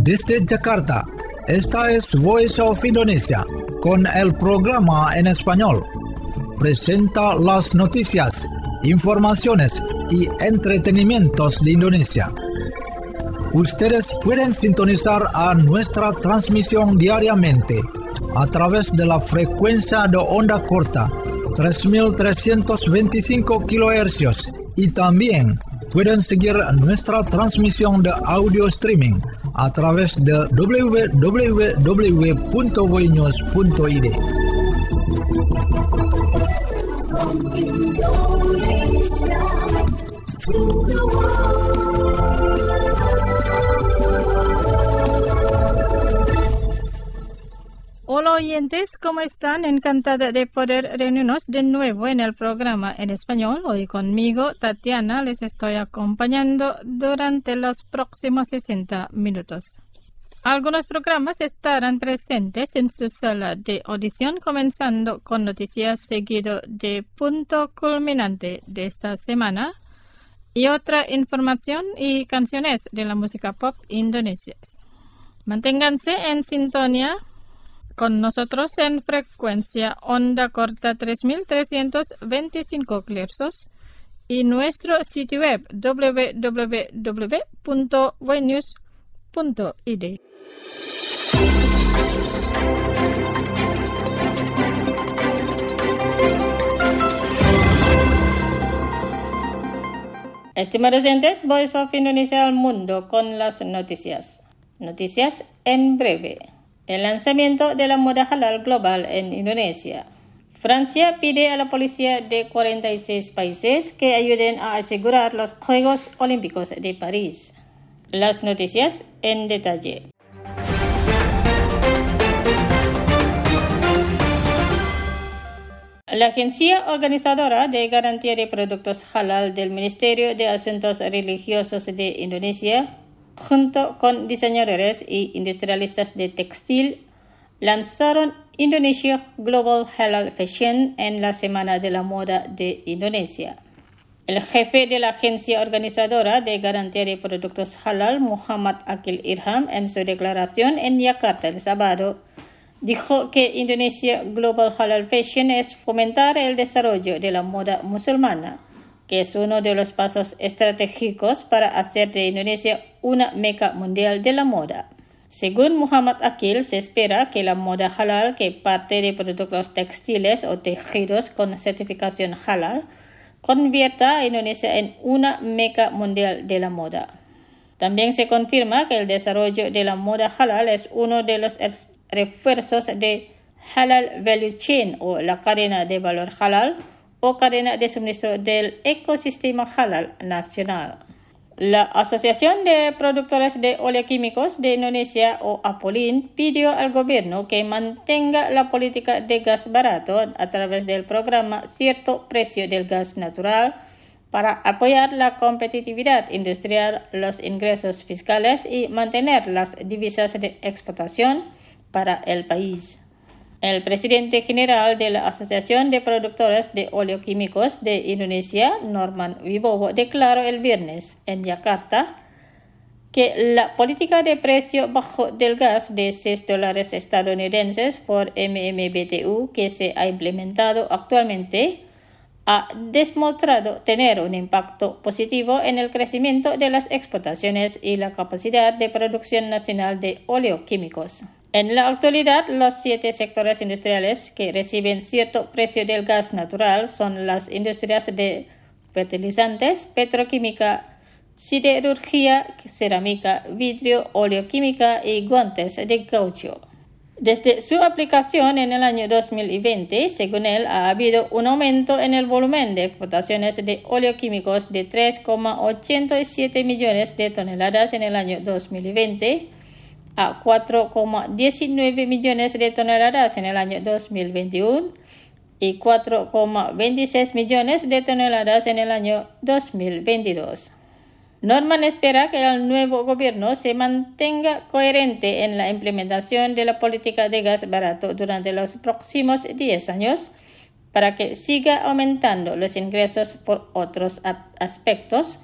Desde Jakarta, esta es Voice of Indonesia, con el programa en español. Presenta las noticias, informaciones y entretenimientos de Indonesia. Ustedes pueden sintonizar a nuestra transmisión diariamente a través de la frecuencia de onda corta 3.325 kHz y también pueden seguir nuestra transmisión de audio streaming a través de www.voinews.id. Hola oyentes, ¿cómo están? Encantada de poder reunirnos de nuevo en el programa en español. Hoy conmigo, Tatiana, les estoy acompañando durante los próximos 60 minutos. Algunos programas estarán presentes en su sala de audición, comenzando con noticias seguido de punto culminante de esta semana y otra información y canciones de la música pop indonesias. Manténganse en sintonía con nosotros en frecuencia onda corta 3.325 kHz y nuestro sitio web www.voinews.id. Estimados oyentes, Voice of Indonesia al mundo con las noticias. Noticias en breve. El lanzamiento de la moda halal global en Indonesia. Francia pide a la policía de 46 países que ayuden a asegurar los Juegos Olímpicos de París. Las noticias en detalle. La agencia organizadora de garantía de productos halal del Ministerio de Asuntos Religiosos de Indonesia, junto con diseñadores y industrialistas de textil, lanzaron Indonesia Global Halal Fashion en la Semana de la Moda de Indonesia. El jefe de la agencia organizadora de garantía de productos halal, Muhammad Akil Irham, en su declaración en Yakarta el sábado, dijo que Indonesia Global Halal Fashion es fomentar el desarrollo de la moda musulmana, que es uno de los pasos estratégicos para hacer de Indonesia una meca mundial de la moda. Según Muhammad Akil, se espera que la moda halal, que parte de productos textiles o tejidos con certificación halal, convierta a Indonesia en una meca mundial de la moda. También se confirma que el desarrollo de la moda halal es uno de los refuerzos de Halal Value Chain o la cadena de valor halal, o cadena de suministro del ecosistema halal nacional. La Asociación de Productores de Oleoquímicos de Indonesia, o APOLIN, pidió al gobierno que mantenga la política de gas barato a través del programa Cierto Precio del Gas Natural para apoyar la competitividad industrial, los ingresos fiscales y mantener las divisas de exportación para el país. El presidente general de la Asociación de Productores de Oleoquímicos de Indonesia, Norman Wibowo, declaró el viernes en Yakarta que la política de precio bajo del gas de $6 estadounidenses por MMBTU que se ha implementado actualmente ha demostrado tener un impacto positivo en el crecimiento de las exportaciones y la capacidad de producción nacional de oleoquímicos. En la actualidad, los 7 sectores industriales que reciben cierto precio del gas natural son las industrias de fertilizantes, petroquímica, siderurgia, cerámica, vidrio, oleoquímica y guantes de caucho. Desde su aplicación en el año 2020, según él, ha habido un aumento en el volumen de exportaciones de oleoquímicos de 3,87 millones de toneladas en el año 2020, a 4,19 millones de toneladas en el año 2021 y 4,26 millones de toneladas en el año 2022. Norman espera que el nuevo gobierno se mantenga coherente en la implementación de la política de gas barato durante los próximos 10 años para que siga aumentando los ingresos por otros aspectos,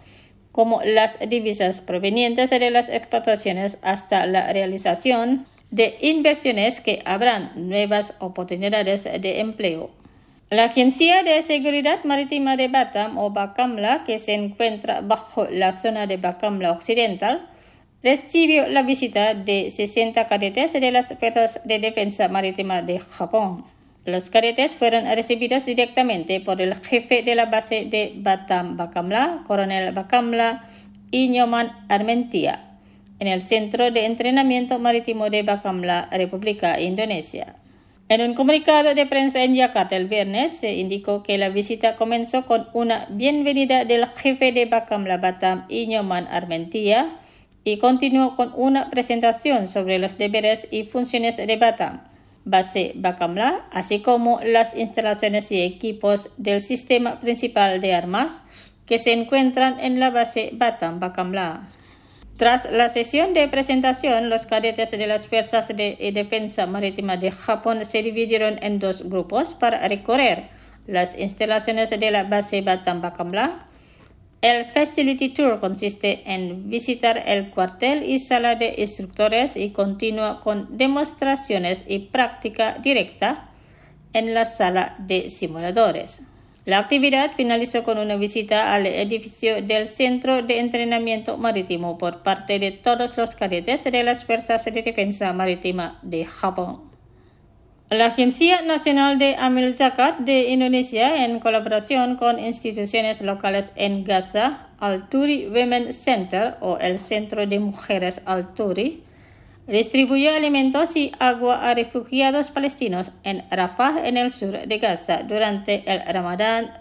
como las divisas provenientes de las exportaciones hasta la realización de inversiones que abran nuevas oportunidades de empleo. La Agencia de Seguridad Marítima de Batam o Bakamla, que se encuentra bajo la zona de Bakamla Occidental, recibió la visita de 60 cadetes de las Fuerzas de Defensa Marítima de Japón. Los cadetes fueron recibidos directamente por el jefe de la base de Batam Bakamla, Coronel Bakamla Inyoman Armentia, en el Centro de Entrenamiento Marítimo de Bakamla, República Indonesia. En un comunicado de prensa en Yakarta el viernes, se indicó que la visita comenzó con una bienvenida del jefe de Bakamla Batam Inyoman Armentia y continuó con una presentación sobre los deberes y funciones de Batam, base Bakamla, así como las instalaciones y equipos del sistema principal de armas que se encuentran en la base Batam Bakamla. Tras la sesión de presentación, los cadetes de las Fuerzas de Defensa Marítima de Japón se dividieron en dos grupos para recorrer las instalaciones de la base Batam Bakamla. El Facility Tour consiste en visitar el cuartel y sala de instructores y continúa con demostraciones y práctica directa en la sala de simuladores. La actividad finalizó con una visita al edificio del Centro de Entrenamiento Marítimo por parte de todos los cadetes de las Fuerzas de Defensa Marítima de Japón. La Agencia Nacional de Amil Zakat de Indonesia, en colaboración con instituciones locales en Gaza, Al-Turi Women Center o el Centro de Mujeres Al-Turi, distribuyó alimentos y agua a refugiados palestinos en Rafah, en el sur de Gaza, durante el Ramadán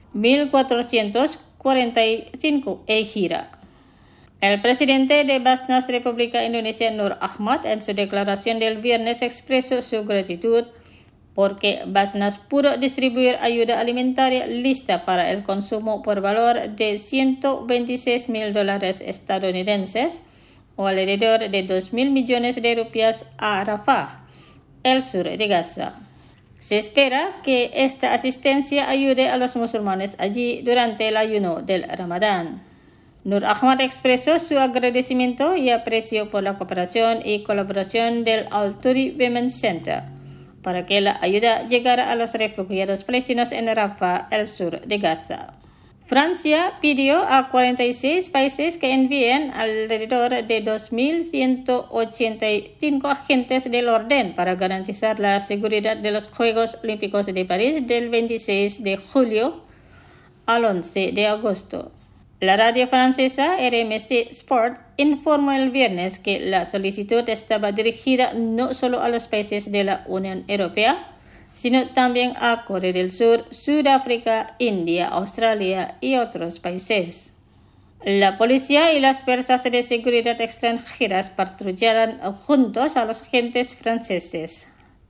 1445 Hijra. El presidente de Basnas República Indonesia, Nur Ahmad, en su declaración del viernes expresó su gratitud porque Basnas pudo distribuir ayuda alimentaria lista para el consumo por valor de $126,000 estadounidenses o alrededor de 2,000 millones de rupias a Rafah, el sur de Gaza. Se espera que esta asistencia ayude a los musulmanes allí durante el ayuno del Ramadán. Nur Ahmad expresó su agradecimiento y aprecio por la cooperación y colaboración del Al-Turi Women's Center para que la ayuda llegara a los refugiados palestinos en Rafah, el sur de Gaza. Francia pidió a 46 países que envíen alrededor de 2,185 agentes del orden para garantizar la seguridad de los Juegos Olímpicos de París del 26 de julio al 11 de agosto. La radio francesa RMC Sport informó el viernes que la solicitud estaba dirigida no solo a los países de la Unión Europea, sino también a Corea del Sur, Sudáfrica, India, Australia y otros países. La policía y las fuerzas de seguridad extranjeras patrullaron juntos a los agentes franceses.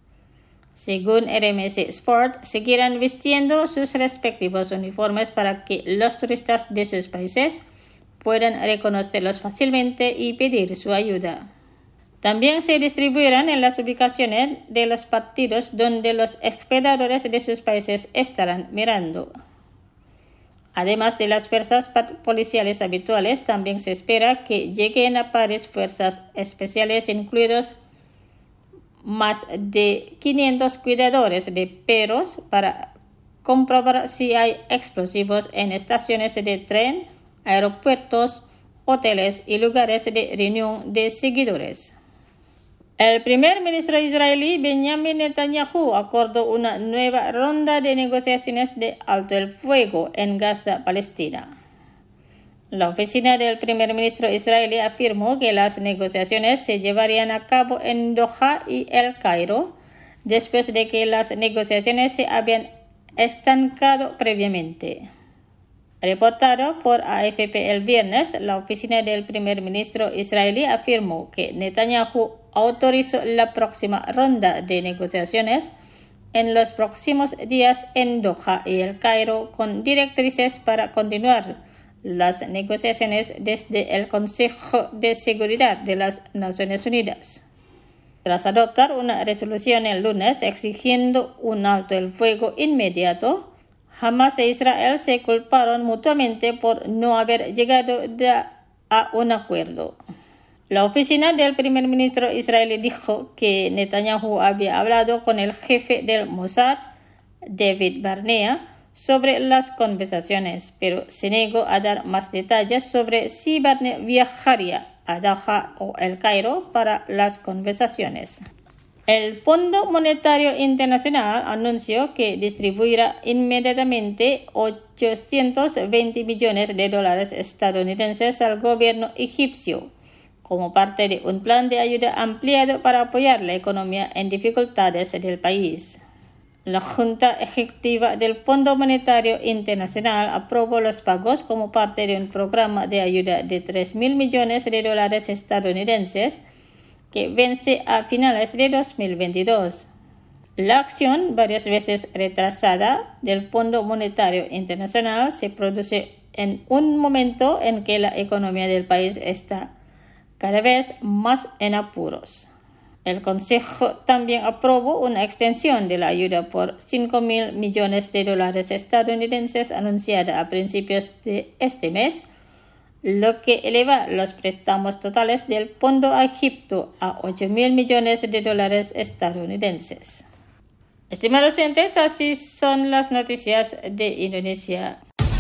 Según RMC Sport, seguirán vistiendo sus respectivos uniformes para que los turistas de sus países puedan reconocerlos fácilmente y pedir su ayuda. También se distribuirán en las ubicaciones de los partidos donde los espectadores de sus países estarán mirando. Además de las fuerzas policiales habituales, también se espera que lleguen a París fuerzas especiales, incluidos más de 500 cuidadores de perros para comprobar si hay explosivos en estaciones de tren, aeropuertos, hoteles y lugares de reunión de seguidores. El primer ministro israelí Benjamin Netanyahu acordó una nueva ronda de negociaciones de alto el fuego en Gaza, Palestina. La oficina del primer ministro israelí afirmó que las negociaciones se llevarían a cabo en Doha y El Cairo, después de que las negociaciones se habían estancado previamente. Reportado por AFP el viernes, la oficina del primer ministro israelí afirmó que Netanyahu autorizó la próxima ronda de negociaciones en los próximos días en Doha y El Cairo, con directrices para continuar las negociaciones desde el Consejo de Seguridad de las Naciones Unidas. Tras adoptar una resolución el lunes exigiendo un alto el fuego inmediato, Hamas e Israel se culparon mutuamente por no haber llegado a un acuerdo. La oficina del primer ministro israelí dijo que Netanyahu había hablado con el jefe del Mossad, David Barnea, sobre las conversaciones, pero se negó a dar más detalles sobre si Barnea viajaría a Doha o El Cairo para las conversaciones. El Fondo Monetario Internacional anunció que distribuirá inmediatamente $820 millones estadounidenses al gobierno egipcio, como parte de un plan de ayuda ampliado para apoyar la economía en dificultades del país. La Junta Ejecutiva del Fondo Monetario Internacional aprobó los pagos como parte de un programa de ayuda de $3.000 millones estadounidenses que vence a finales de 2022. La acción, varias veces retrasada, del Fondo Monetario Internacional se produce en un momento en que la economía del país está cada vez más en apuros. El Consejo también aprobó una extensión de la ayuda por $5.000 millones estadounidenses anunciada a principios de este mes, lo que eleva los préstamos totales del fondo a Egipto a $8.000 millones estadounidenses. Estimados oyentes, así son las noticias de Indonesia.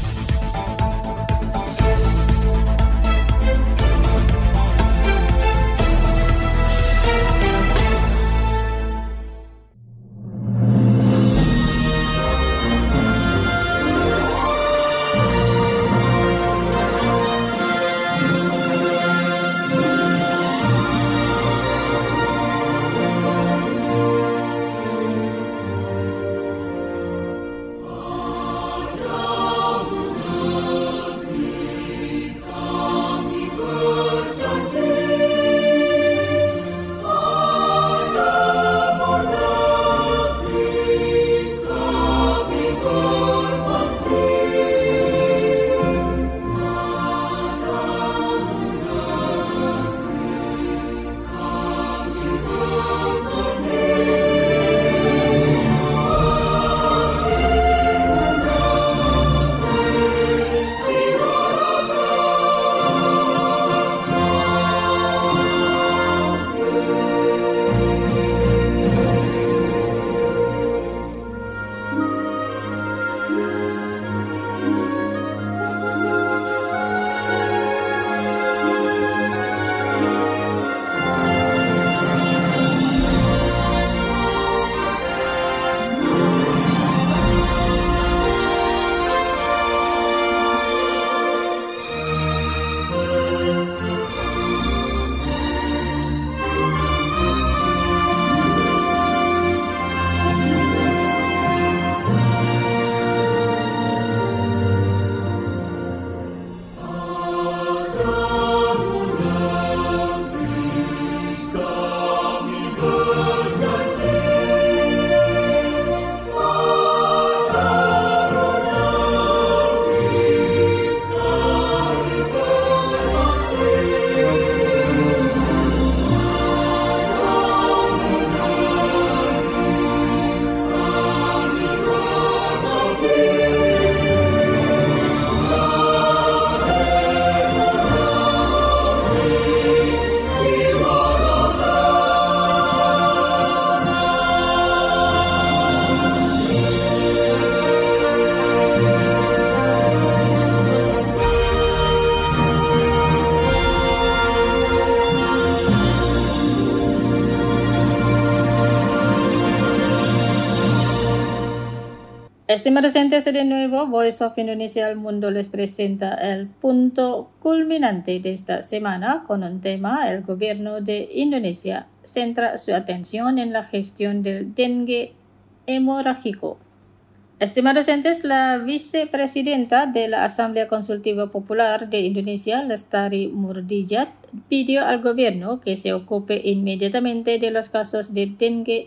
Estimados oyentes, de nuevo, Voice of Indonesia al Mundo les presenta el punto culminante de esta semana con un tema. El gobierno de Indonesia centra su atención en la gestión del dengue hemorrágico. Estimados oyentes, la vicepresidenta de la Asamblea Consultiva Popular de Indonesia, Lestari Murdijat, pidió al gobierno que se ocupe inmediatamente de los casos de dengue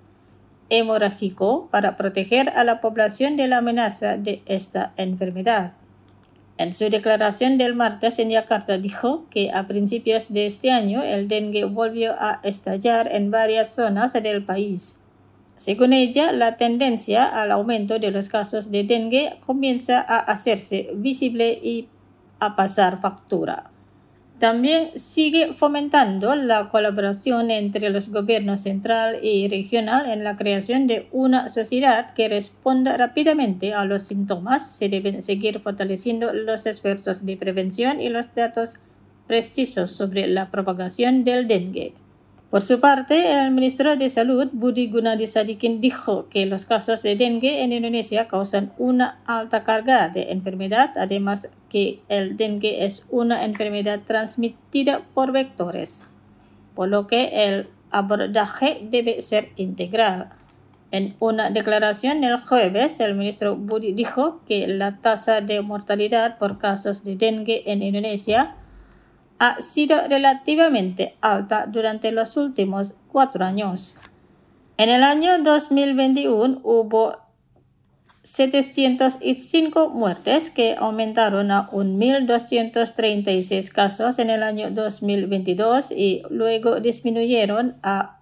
hemorrágico para proteger a la población de la amenaza de esta enfermedad. En su declaración del martes en Yakarta dijo que a principios de este año el dengue volvió a estallar en varias zonas del país. Según ella, la tendencia al aumento de los casos de dengue comienza a hacerse visible y a pasar factura. También sigue fomentando la colaboración entre los gobiernos central y regional en la creación de una sociedad que responda rápidamente a los síntomas. Se deben seguir fortaleciendo los esfuerzos de prevención y los datos precisos sobre la propagación del dengue. Por su parte, el ministro de Salud, Budi Gunadisadikin, dijo que los casos de dengue en Indonesia causan una alta carga de enfermedad, además que el dengue es una enfermedad transmitida por vectores, por lo que el abordaje debe ser integral. En una declaración el jueves, el ministro Budi dijo que la tasa de mortalidad por casos de dengue en Indonesia ha sido relativamente alta durante los últimos 4 años. En el año 2021 hubo 705 muertes que aumentaron a 1.236 casos en el año 2022 y luego disminuyeron a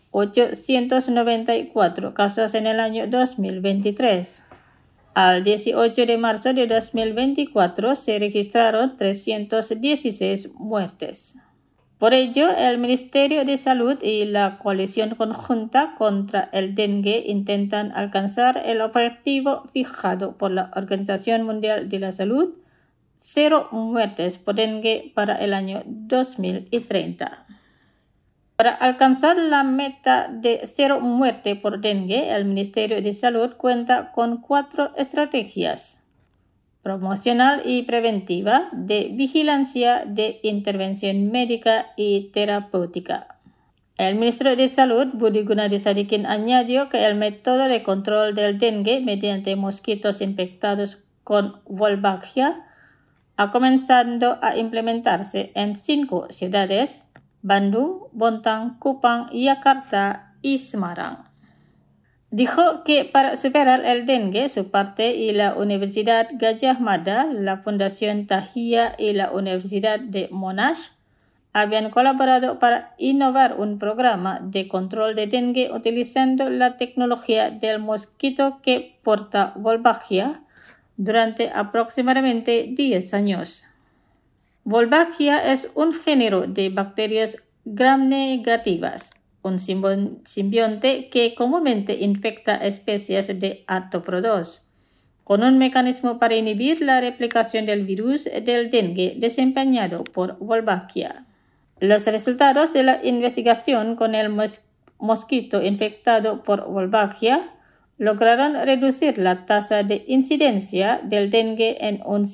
894 casos en el año 2023. Al 18 de marzo de 2024 se registraron 316 muertes. Por ello, el Ministerio de Salud y la Coalición Conjunta contra el Dengue intentan alcanzar el objetivo fijado por la Organización Mundial de la Salud, 0 muertes por dengue para el año 2030. Para alcanzar la meta de 0 muerte por dengue, el Ministerio de Salud cuenta con 4 estrategias: promocional y preventiva, de vigilancia, de intervención médica y terapéutica. El ministro de Salud, Budi Gunadisadikin, añadió que el método de control del dengue mediante mosquitos infectados con Wolbachia ha comenzado a implementarse en 5 ciudades: Bandung, Bontang, Kupang, Jakarta y Semarang. Dijo que para superar el dengue, su parte y la Universidad Gadjah Mada, la Fundación Tahiyah y la Universidad de Monash habían colaborado para innovar un programa de control de dengue utilizando la tecnología del mosquito que porta Wolbachia durante aproximadamente 10 años. Wolbachia es un género de bacterias gram-negativas, un simbionte que comúnmente infecta especies de artrópodos, con un mecanismo para inhibir la replicación del virus del dengue desempeñado por Wolbachia. Los resultados de la investigación con el mosquito infectado por Wolbachia lograron reducir la tasa de incidencia del dengue en un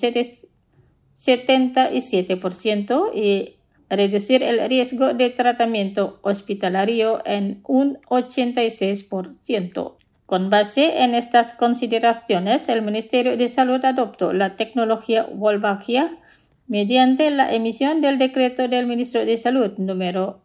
77% y reducir el riesgo de tratamiento hospitalario en un 86%. Con base en estas consideraciones, el Ministerio de Salud adoptó la tecnología Wolbachia mediante la emisión del decreto del Ministro de Salud número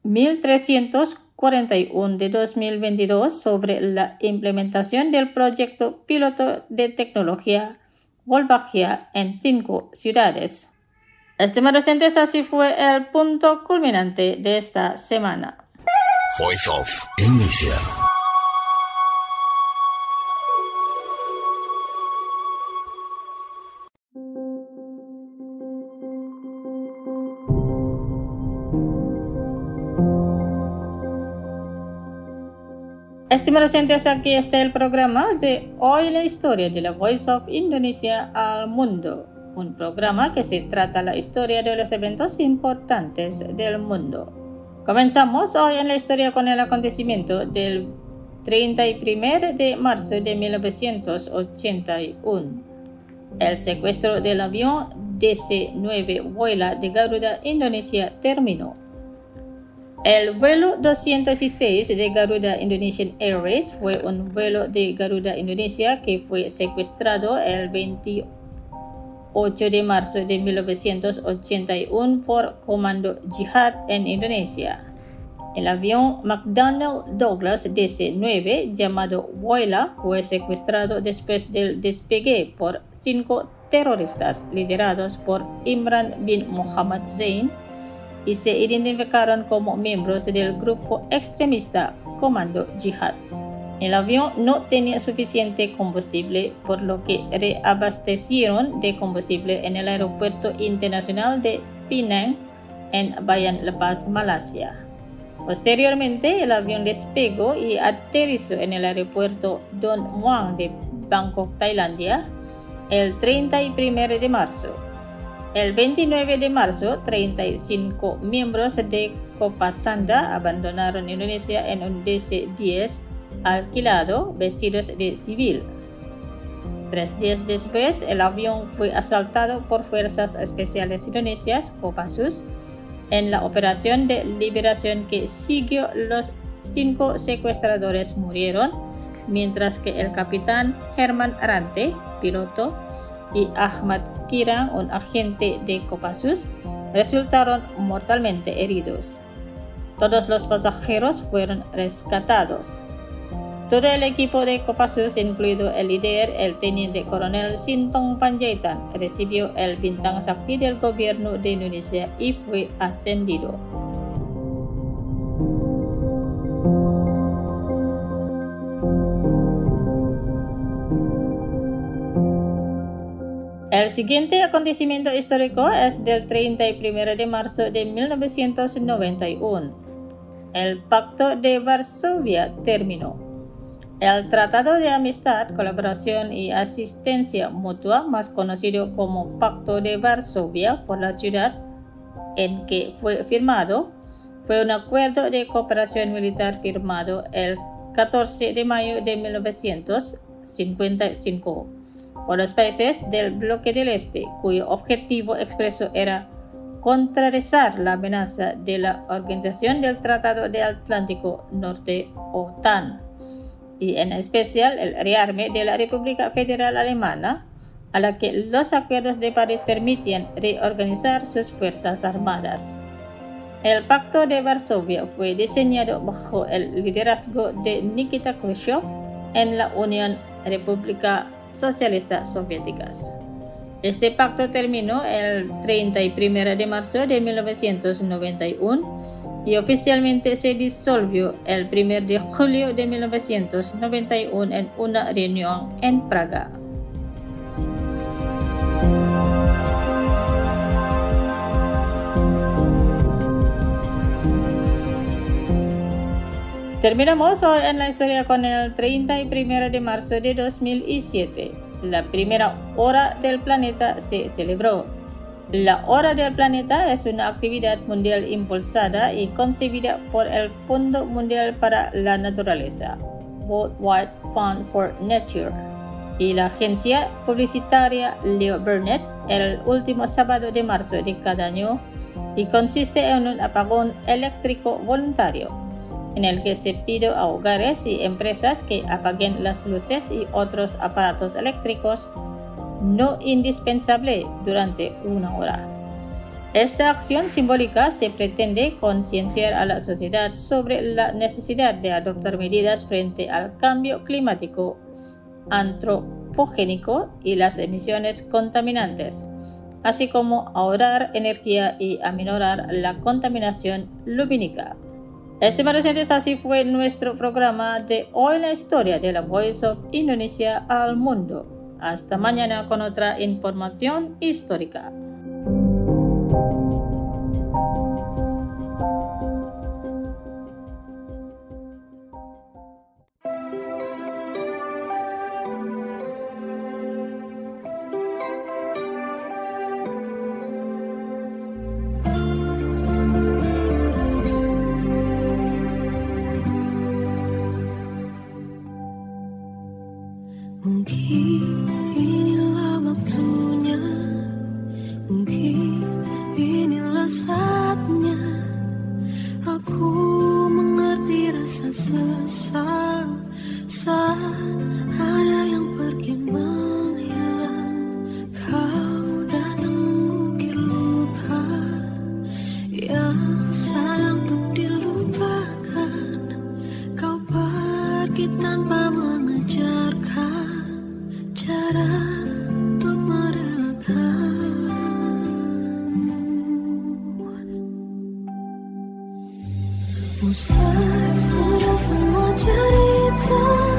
1341 de 2022 sobre la implementación del proyecto piloto de tecnología Wolbachia en 5 ciudades. Estimados oyentes, así fue el punto culminante de esta semana. Voice of Indonesia. Estimados oyentes, aquí está el programa de Hoy la Historia de la Voice of Indonesia al Mundo. Un programa que se trata la historia de los eventos importantes del mundo. Comenzamos hoy en la historia con el acontecimiento del 31 de marzo de 1981. El secuestro del avión DC-9 Vuela de Garuda Indonesia terminó. El vuelo 206 de Garuda Indonesian Airways fue un vuelo de Garuda Indonesia que fue secuestrado el 28 de marzo de 1981 por Komando Jihad en Indonesia. El avión McDonnell Douglas DC-9 llamado Vuela fue secuestrado después del despegue por 5 terroristas liderados por Imran bin Muhammad Zain y se identificaron como miembros del grupo extremista Komando Jihad. El avión no tenía suficiente combustible, por lo que reabastecieron de combustible en el aeropuerto internacional de Penang en Bayan Lepas, Malasia. Posteriormente, el avión despegó y aterrizó en el aeropuerto Don Muang de Bangkok, Tailandia, el 31 de marzo. El 29 de marzo, 35 miembros de Kopasanda abandonaron Indonesia en un DC-10 alquilado vestidos de civil. 3 días después, el avión fue asaltado por fuerzas especiales indonesias, Kopassus, en la operación de liberación que siguió. Los 5 secuestradores murieron, mientras que el capitán Herman Rante, piloto, y Ahmad Kirang, un agente de Kopassus, resultaron mortalmente heridos. Todos los pasajeros fueron rescatados. Todo el equipo de Kopassus, incluido el líder, el teniente coronel Sintong Panjaitan, recibió el bintang sakti del gobierno de Indonesia y fue ascendido. El siguiente acontecimiento histórico es del 31 de marzo de 1991. El Pacto de Varsovia terminó. El Tratado de Amistad, Colaboración y Asistencia Mutua, más conocido como Pacto de Varsovia por la ciudad en que fue firmado, fue un acuerdo de cooperación militar firmado el 14 de mayo de 1955 por los países del bloque del Este, cuyo objetivo expreso era contrarrestar la amenaza de la Organización del Tratado del Atlántico Norte, OTAN, y en especial el rearme de la República Federal Alemana, a la que los acuerdos de París permitían reorganizar sus fuerzas armadas. El Pacto de Varsovia fue diseñado bajo el liderazgo de Nikita Khrushchev en la Unión República Socialista Soviéticas. Este pacto terminó el 31 de marzo de 1991 y oficialmente se disolvió el 1 de julio de 1991 en una reunión en Praga. Terminamos hoy en la historia con el 31 de marzo de 2007. La primera hora del planeta se celebró. La hora del planeta es una actividad mundial impulsada y concebida por el Fondo Mundial para la Naturaleza, Worldwide Fund for Nature, y la agencia publicitaria Leo Burnett el último sábado de marzo de cada año, y consiste en un apagón eléctrico voluntario, en el que se pide a hogares y empresas que apaguen las luces y otros aparatos eléctricos no indispensables durante 1 hora. Esta acción simbólica se pretende concienciar a la sociedad sobre la necesidad de adoptar medidas frente al cambio climático antropogénico y las emisiones contaminantes, así como ahorrar energía y aminorar la contaminación lumínica. Estimados oyentes, así fue nuestro programa de hoy, la historia de la Voice of Indonesia al mundo. Hasta mañana con otra información histórica. Mungkin inilah waktunya, mungkin inilah saatnya aku mengerti rasa sesal saat ada yang pergi menghilang. Kau datang mengukir luka yang sayang untuk dilupakan. Kau pergi tanpa mengejarkan cara untuk merelakanmu. Usai sudah semua cerita.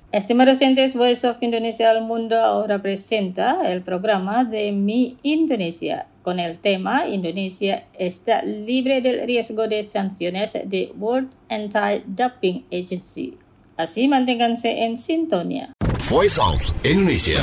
Estimados oyentes, Voice of Indonesia al Mundo ahora presenta el programa de Mi Indonesia con el tema Indonesia está libre del riesgo de sanciones de World Anti-Doping Agency. Así manténganse en sintonía. Voice of Indonesia.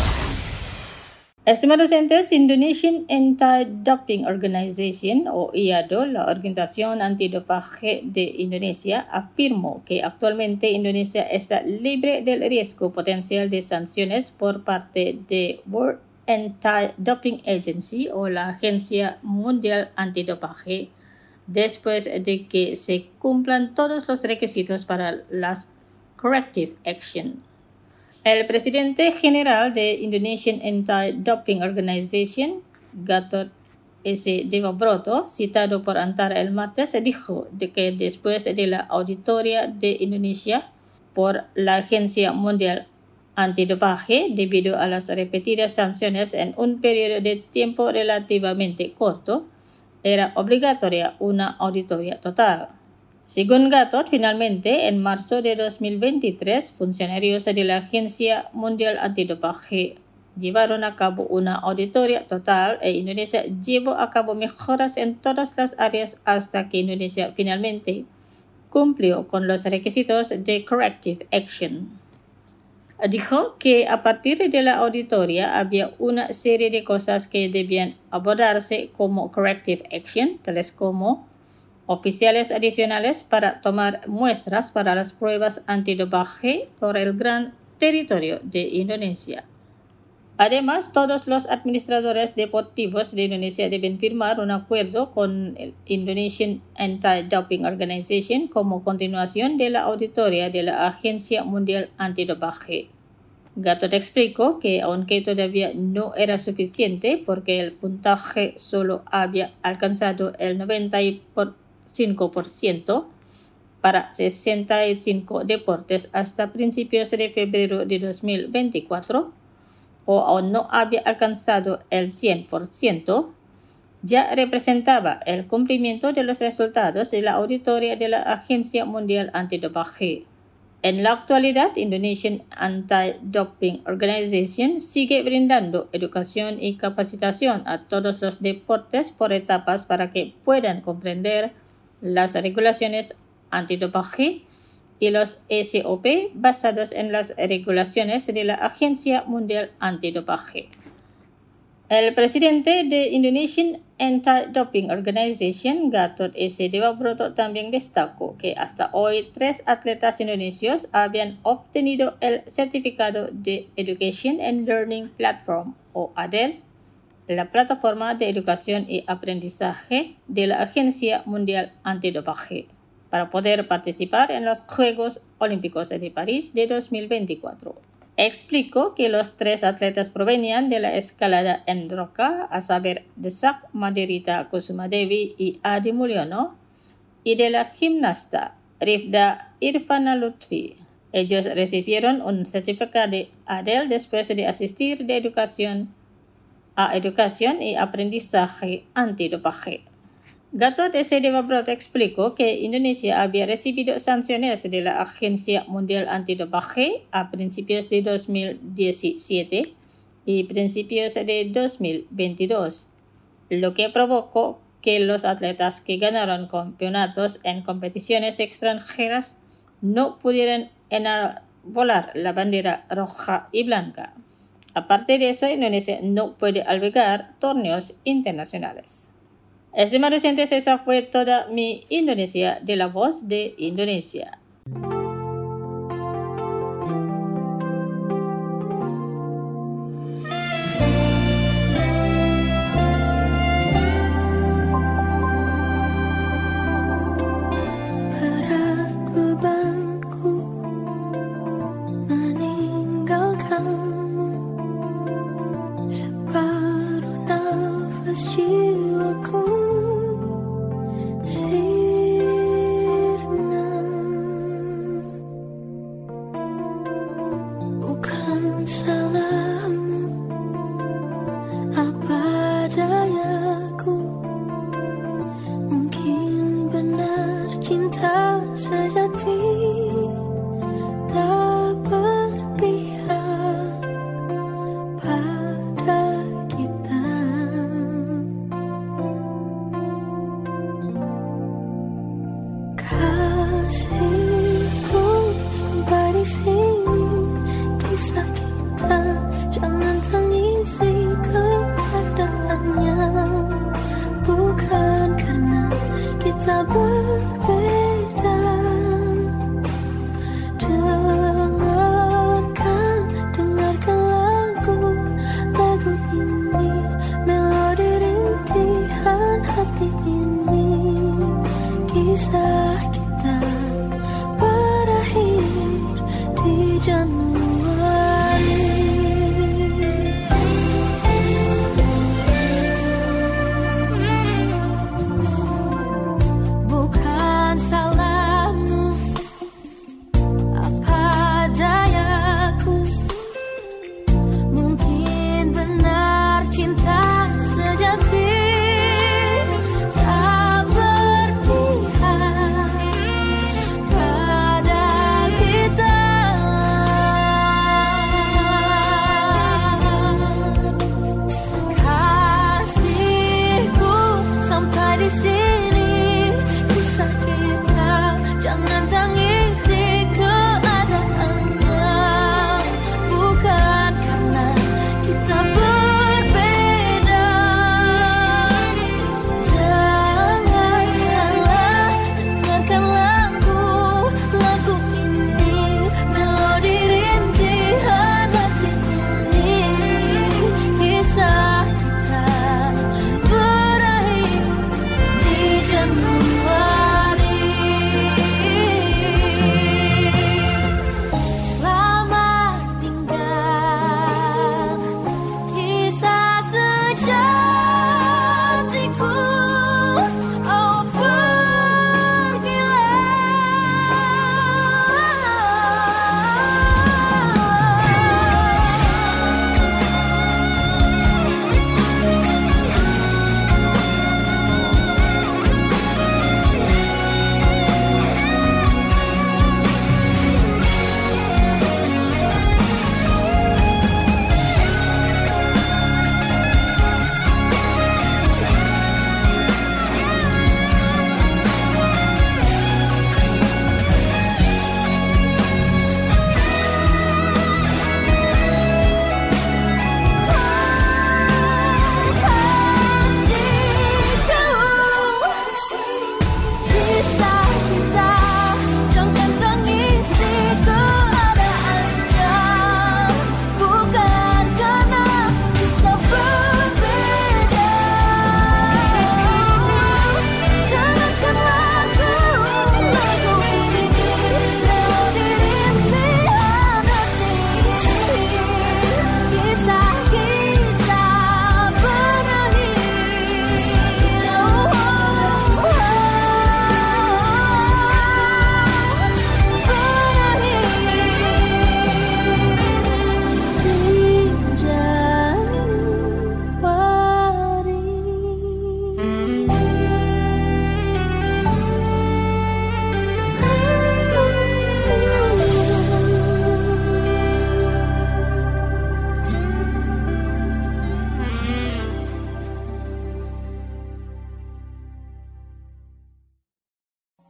Estimados oyentes, Indonesian Anti-Doping Organization o IADO, la Organización Antidopaje de Indonesia, afirmó que actualmente Indonesia está libre del riesgo potencial de sanciones por parte de World Anti-Doping Agency o la Agencia Mundial Antidopaje después de que se cumplan todos los requisitos para las corrective action. El presidente general de Indonesian Anti-Doping Organization, Gatot S. Dewabroto, citado por Antara el martes, dijo de que después de la auditoría de Indonesia por la Agencia Mundial Antidopaje, debido a las repetidas sanciones en un periodo de tiempo relativamente corto, era obligatoria una auditoría total. Según Gatot, finalmente, en marzo de 2023, funcionarios de la Agencia Mundial Antidopaje llevaron a cabo una auditoría total e Indonesia llevó a cabo mejoras en todas las áreas hasta que Indonesia finalmente cumplió con los requisitos de corrective action. Dijo que a partir de la auditoría había una serie de cosas que debían abordarse como corrective action, tales como oficiales adicionales para tomar muestras para las pruebas antidopaje por el gran territorio de Indonesia. Además, todos los administradores deportivos de Indonesia deben firmar un acuerdo con el Indonesian Anti-Doping Organization como continuación de la auditoría de la Agencia Mundial Antidopaje. Gatot explicó que aunque todavía no era suficiente porque el puntaje solo había alcanzado el 95% para 65 deportes hasta principios de febrero de 2024, o aún no había alcanzado el 100%, ya representaba el cumplimiento de los resultados de la auditoría de la Agencia Mundial Antidopaje. En la actualidad, Indonesian Anti-Doping Organization sigue brindando educación y capacitación a todos los deportes por etapas para que puedan comprender las regulaciones antidopaje y los SOP basados en las regulaciones de la Agencia Mundial Antidopaje. El presidente de Indonesian Anti-Doping Organization, Gatot S. Dewabroto, también destacó que hasta hoy 3 atletas indonesios habían obtenido el certificado de Education and Learning Platform o ADEL, la plataforma de educación y aprendizaje de la Agencia Mundial Antidopaje, para poder participar en los Juegos Olímpicos de París de 2024. Explicó que los 3 atletas provenían de la escalada en roca, a saber Desak Madirita Kusumadewi y Adi Mulyono, y de la gimnasta Rifda Irfana Lutfi. Ellos recibieron un certificado de ADEL después de asistir de educación y aprendizaje antidopaje. Gatot S. Dewabroto explicó que Indonesia había recibido sanciones de la Agencia Mundial Antidopaje a principios de 2017 y principios de 2022, lo que provocó que los atletas que ganaron campeonatos en competiciones extranjeras no pudieran enarbolar la bandera roja y blanca. Aparte de eso, Indonesia no puede albergar torneos internacionales. Estimados oyentes, esa fue toda Mi Indonesia de la Voz de Indonesia. Jiwaku sirna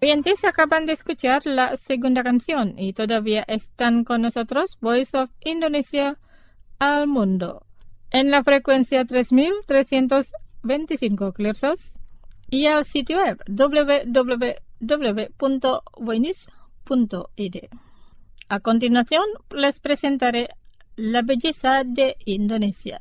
Oyentes, acaban de escuchar la segunda canción y todavía están con nosotros Voice of Indonesia al Mundo en la frecuencia 3325 kHz y al sitio web www.voinews.id. A continuación les presentaré la belleza de Indonesia.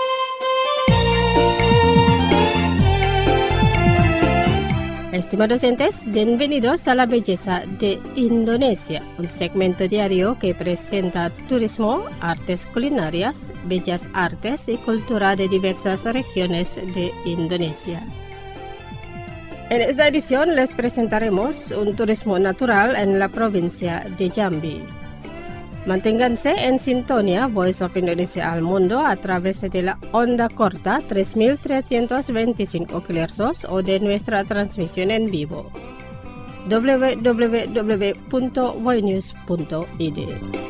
Estimados oyentes, bienvenidos a La Belleza de Indonesia, un segmento diario que presenta turismo, artes culinarias, bellas artes y cultura de diversas regiones de Indonesia. En esta edición les presentaremos un turismo natural en la provincia de Jambi. Manténganse en sintonía Voice of Indonesia al Mundo a través de la onda corta 3325 kHz o de nuestra transmisión en vivo www.voinews.id.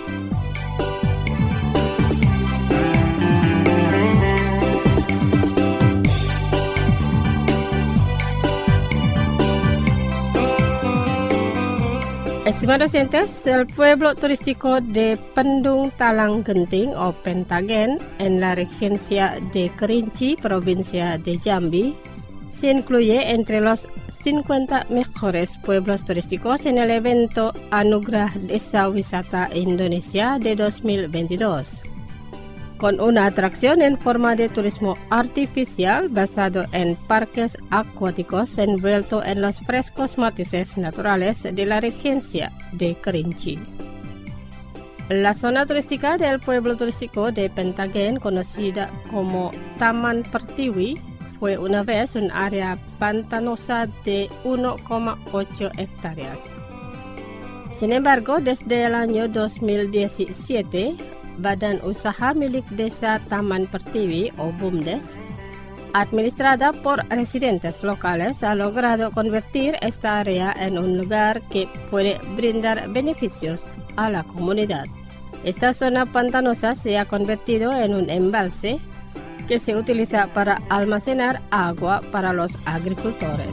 Estimados oyentes, el pueblo turístico de Pendung Talang Genting o Pentagen en la regencia de Kerinci, provincia de Jambi, se incluye entre los 50 mejores pueblos turísticos en el evento Anugerah Desa Wisata Indonesia de 2022. Con una atracción en forma de turismo artificial basado en parques acuáticos envuelto en los frescos matices naturales de la regencia de Kerinci. La zona turística del pueblo turístico de Pentagen, conocida como Taman Pertiwi, fue una vez un área pantanosa de 1,8 hectáreas. Sin embargo, desde el año 2017, Badan Usaha milik Desa Taman Pertiwi o BUMDes, administrada por residentes locales, ha logrado convertir esta área en un lugar que puede brindar beneficios a la comunidad. Esta zona pantanosa se ha convertido en un embalse que se utiliza para almacenar agua para los agricultores.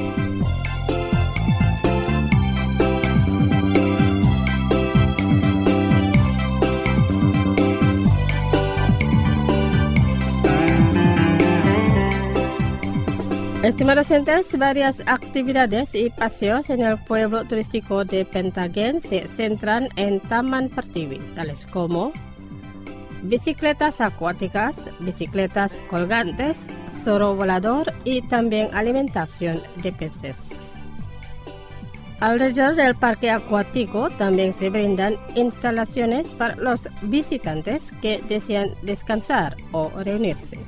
Estimados oyentes, varias actividades y paseos en el pueblo turístico de Pentagen se centran en Taman Pertiwi, tales como bicicletas acuáticas, bicicletas colgantes, zorro volador y también alimentación de peces. Alrededor del parque acuático también se brindan instalaciones para los visitantes que desean descansar o reunirse.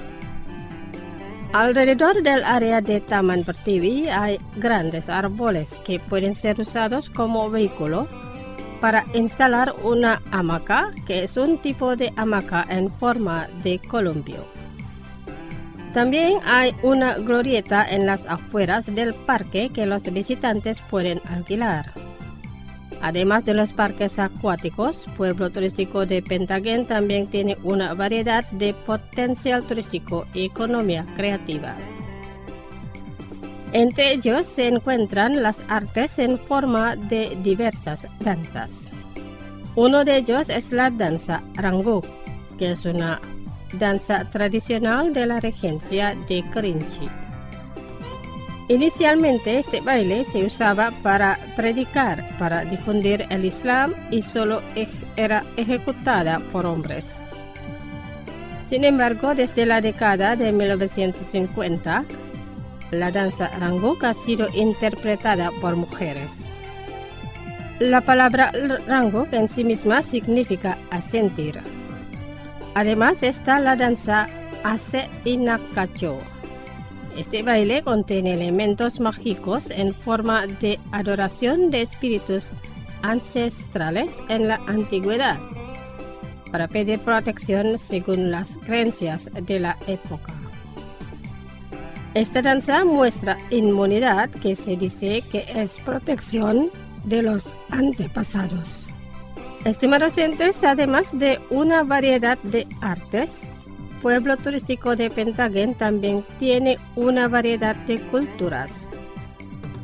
Alrededor del área de Taman Pertiwi hay grandes árboles que pueden ser usados como vehículo para instalar una hamaca, que es un tipo de hamaca en forma de columpio. También hay una glorieta en las afueras del parque que los visitantes pueden alquilar. Además de los parques acuáticos, pueblo turístico de Pentagen también tiene una variedad de potencial turístico y economía creativa. Entre ellos se encuentran las artes en forma de diversas danzas. Uno de ellos es la danza Rangguk, que es una danza tradicional de la regencia de Kerinci. Inicialmente este baile se usaba para predicar, para difundir el Islam y solo era ejecutada por hombres. Sin embargo, desde la década de 1950, la danza Rangguk ha sido interpretada por mujeres. La palabra Rangguk en sí misma significa asentir. Además está la danza Ase Inakacho. Este baile contiene elementos mágicos en forma de adoración de espíritus ancestrales en la antigüedad, para pedir protección según las creencias de la época. Esta danza muestra inmunidad, que se dice que es protección de los antepasados. Estimados oyentes, además de una variedad de artes, pueblo turístico de Pentagen también tiene una variedad de culturas.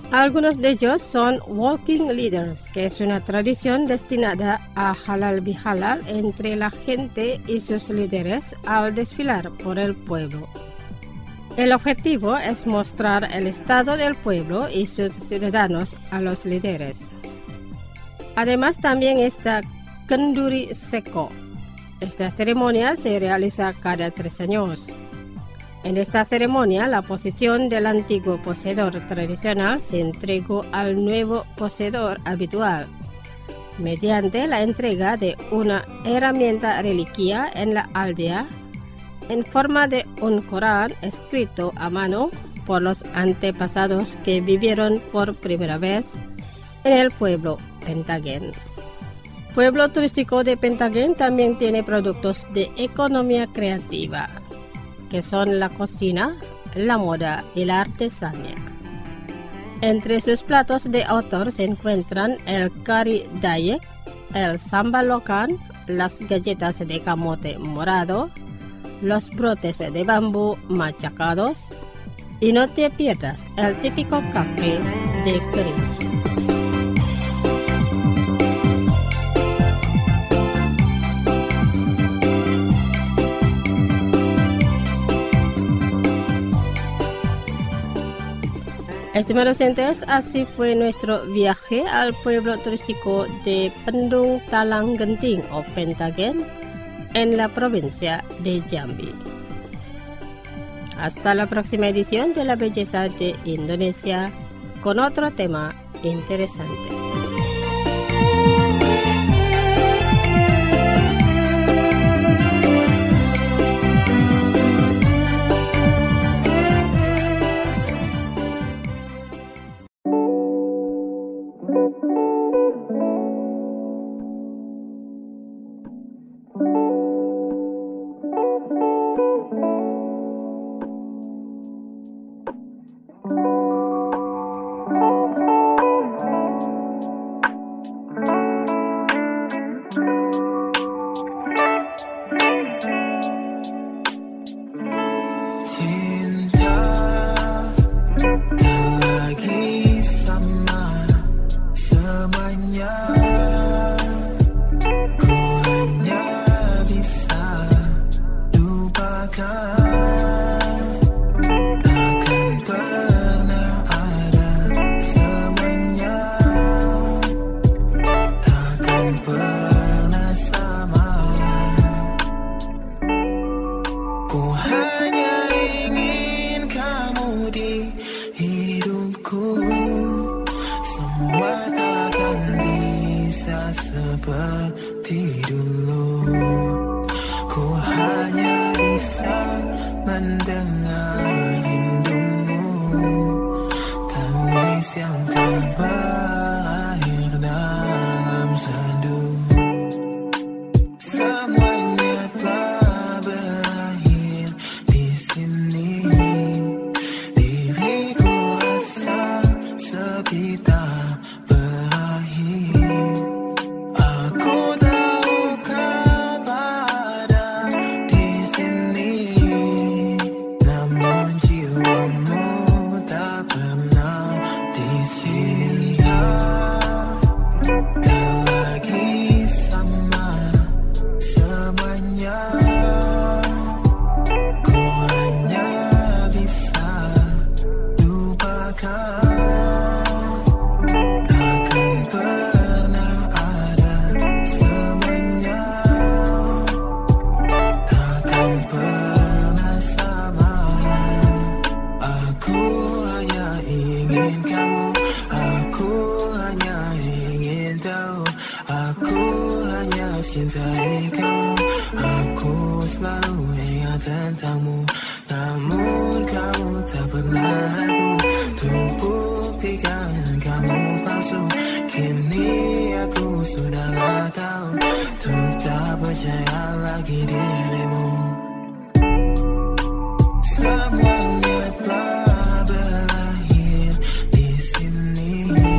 Algunos de ellos son walking leaders, que es una tradición destinada a halal bihalal entre la gente y sus líderes al desfilar por el pueblo. El objetivo es mostrar el estado del pueblo y sus ciudadanos a los líderes. Además, también está Kenduri Seko. Esta ceremonia se realiza cada 3 años. En esta ceremonia, la posesión del antiguo poseedor tradicional se entregó al nuevo poseedor habitual, mediante la entrega de una herramienta reliquia en la aldea, en forma de un Corán escrito a mano por los antepasados que vivieron por primera vez en el pueblo Pentagén. Pueblo turístico de Pentagén también tiene productos de economía creativa, que son la cocina, la moda y la artesanía. Entre sus platos de autor se encuentran el kari Dayak, el sambal lokan, las galletas de camote morado, los brotes de bambú machacados y no te pierdas el típico café de Kerinci. Estimados oyentes, así fue nuestro viaje al pueblo turístico de Pendung Talang Genting o Pentagén en la provincia de Jambi. Hasta la próxima edición de La Belleza de Indonesia con otro tema interesante. seperti dulu. Ku hanya bisa mendengar rindumu, tangis yang tak berakhir dalam sendu. Semuanya telah berakhir di sini. Diriku rasa sepi tak berakhir. Aku tahu kau ada di sini, namun jiwamu tak pernah di sini. Tak lagi sama semuanya. Ku hanya bisa lupakan. Takkan pernah ada semuanya. Takkan pernah sama. Aku hanya ingin kamu. Aku hanya ingin tahu. Aku hanya cintai kamu. Aku selalu ingat tentangmu. Namun kamu tak pernah aku. Untuk buktikan kamu palsu. Kini aku sudahlah tahu. Untuk tak percaya lagi dirimu. Semuanya telah berakhir di sini.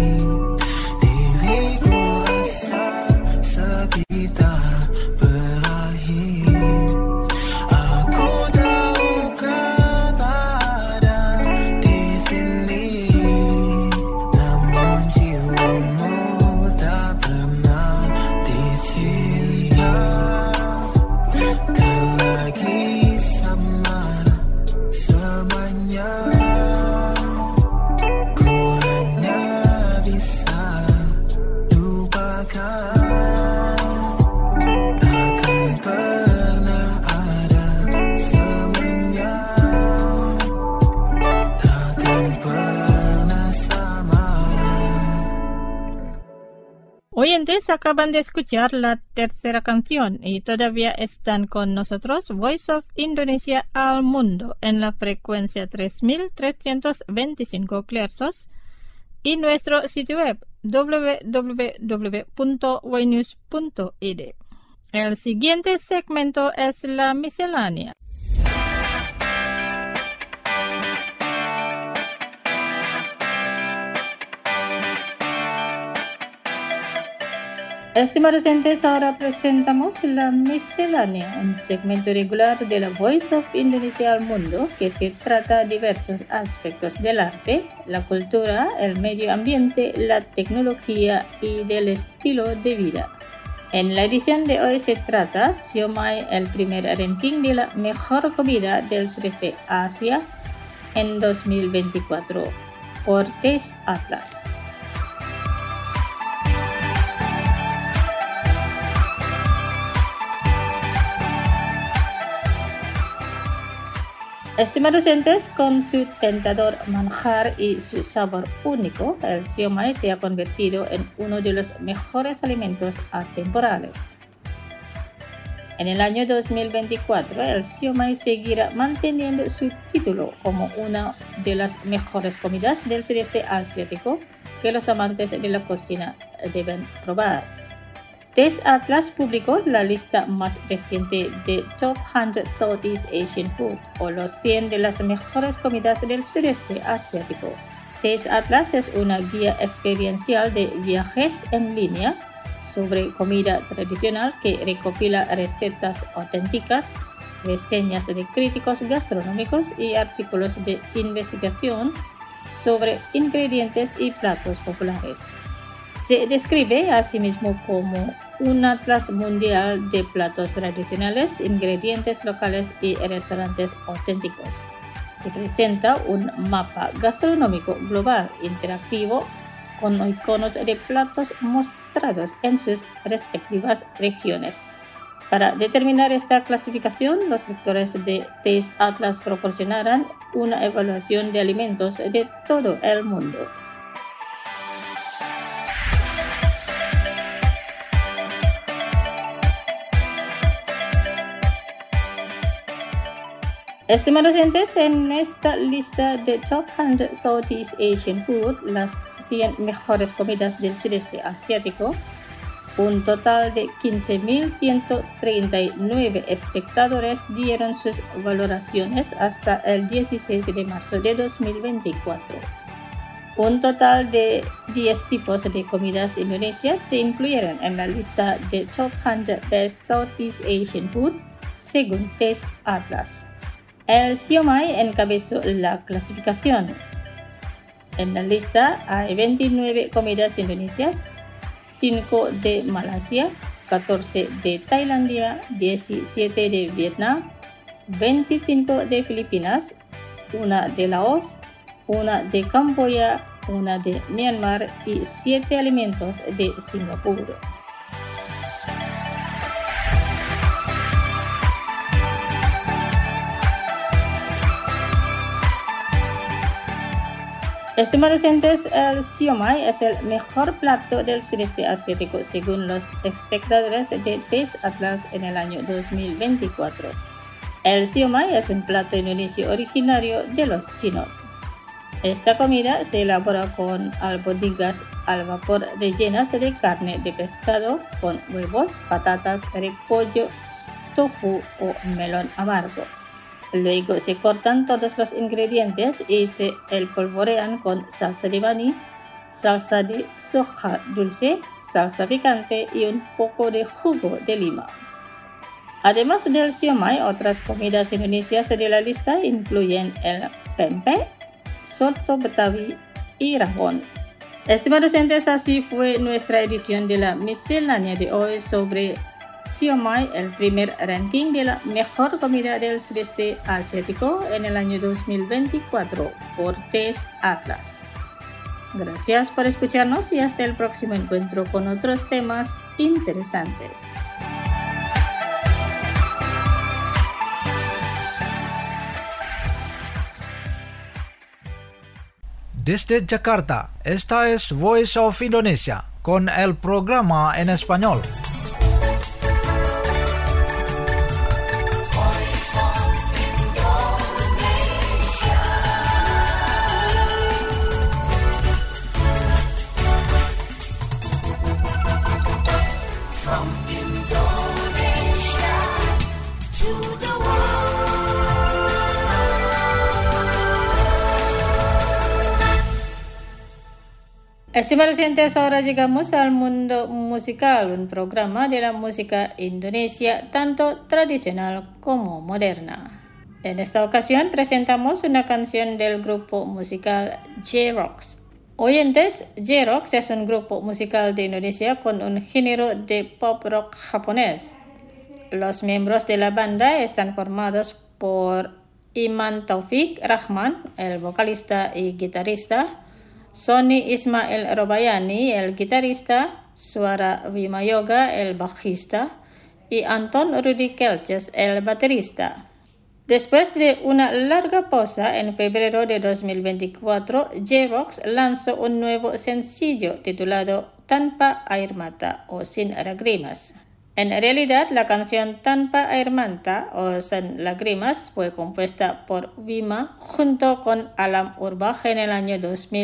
Diriku rasa sepi tak berakhir. Aku tahu kau tak ada di sini, Oyentes, acaban de escuchar la tercera canción y todavía están con nosotros Voice of Indonesia al Mundo en la frecuencia 3325 kHz y nuestro sitio web www.ynews.id. El siguiente segmento es la miscelánea. Estimados oyentes, ahora presentamos la miscelánea, un segmento regular de la Voice of Indonesia al Mundo que se trata de diversos aspectos del arte, la cultura, el medio ambiente, la tecnología y del estilo de vida. En la edición de hoy se trata siomai, el primer ranking de la mejor comida del sureste Asia en 2024 por Taste Atlas. Estimados oyentes, con su tentador manjar y su sabor único, el siomai se ha convertido en uno de los mejores alimentos atemporales. En el año 2024, el siomai seguirá manteniendo su título como una de las mejores comidas del sudeste asiático que los amantes de la cocina deben probar. Taste Atlas publicó la lista más reciente de Top 100 Southeast Asian Food, o los 100 de las mejores comidas del sudeste asiático. Taste Atlas es una guía experiencial de viajes en línea sobre comida tradicional que recopila recetas auténticas, reseñas de críticos gastronómicos y artículos de investigación sobre ingredientes y platos populares. Se describe a sí mismo como un atlas mundial de platos tradicionales, ingredientes locales y restaurantes auténticos, que presenta un mapa gastronómico global interactivo con iconos de platos mostrados en sus respectivas regiones. Para determinar esta clasificación, los lectores de Taste Atlas proporcionarán una evaluación de alimentos de todo el mundo. Estimados oyentes, en esta lista de Top 100 Southeast Asian Food, las 100 mejores comidas del sudeste asiático, un total de 15.139 espectadores dieron sus valoraciones hasta el 16 de marzo de 2024. Un total de 10 tipos de comidas indonesias se incluyeron en la lista de Top 100 Best Southeast Asian Food, según Taste Atlas. El siomai encabezó la clasificación. En la lista hay 29 comidas indonesias, 5 de Malasia, 14 de Tailandia, 17 de Vietnam, 25 de Filipinas, 1 de Laos, 1 de Camboya, 1 de Myanmar y 7 alimentos de Singapur. Estimados oyentes, el siomai es el mejor plato del sudeste asiático según los espectadores de Taste Atlas en el año 2024. El siomai es un plato indonesio originario de los chinos. Esta comida se elabora con albóndigas al vapor rellenas de carne de pescado con huevos, patatas, repollo, tofu o melón amargo. Luego se cortan todos los ingredientes y se espolvorean con salsa de maní, salsa de soja dulce, salsa picante y un poco de jugo de lima. Además del siomai, otras comidas indonesias de la lista incluyen el pempek, soto betawi y rawon. Estimados oyentes, así fue nuestra edición de la miscelánea de hoy sobre siomai, el primer ranking de la mejor comida del sudeste asiático en el año 2024 por Taste Atlas. Gracias por escucharnos y hasta el próximo encuentro con otros temas interesantes. Desde Jakarta, esta es Voice of Indonesia. con el programa en español. Estimados oyentes, ahora llegamos al mundo musical, un programa de la música indonesia tanto tradicional como moderna. En esta ocasión presentamos una canción del grupo musical J-Rocks. Oyentes, J-Rocks es un grupo musical de Indonesia con un género de pop rock japonés. Los miembros de la banda están formados por Iman Taufik Rahman, el vocalista y guitarrista, Sony Ismail Robayani, el guitarrista, Suara Wimayoga, el bajista, y Anton Rudy Kelces, el baterista. Después de una larga pausa, en febrero de 2024, J-Rocks lanzó un nuevo sencillo titulado Tanpa Air Mata o Sin Lágrimas. En realidad, la canción Tanpa Air Mata o Sin Lágrimas fue compuesta por Wima junto con Alam Urbach en el año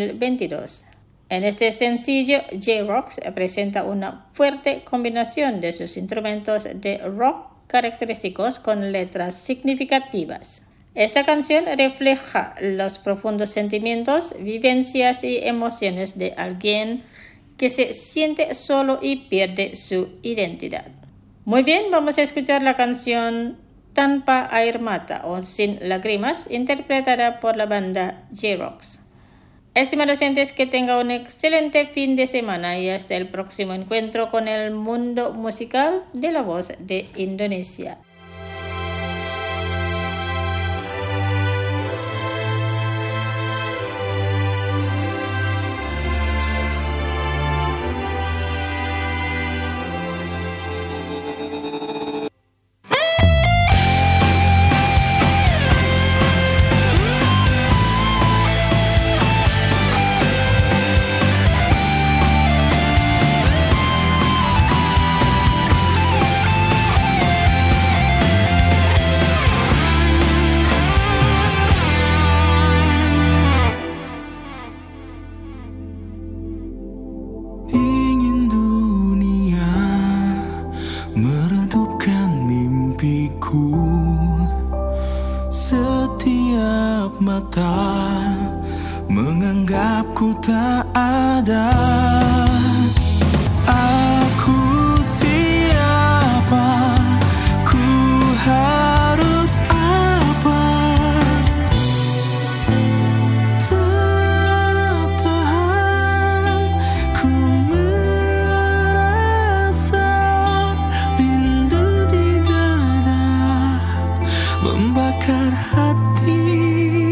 2022. En este sencillo, J-Rocks presenta una fuerte combinación de sus instrumentos de rock característicos con letras significativas. Esta canción refleja los profundos sentimientos, vivencias y emociones de alguien que se siente solo y pierde su identidad. Muy bien, vamos a escuchar la canción Tanpa Air Mata o Sin Lágrimas, interpretada por la banda J-Rocks. Estimados oyentes, que tenga un excelente fin de semana y hasta el próximo encuentro con el mundo musical de la voz de Indonesia. Setiap mata menganggapku tak ada. Aku siapa? Ku harus apa? Tak tahan ku merasa rindu di dada membakar hati.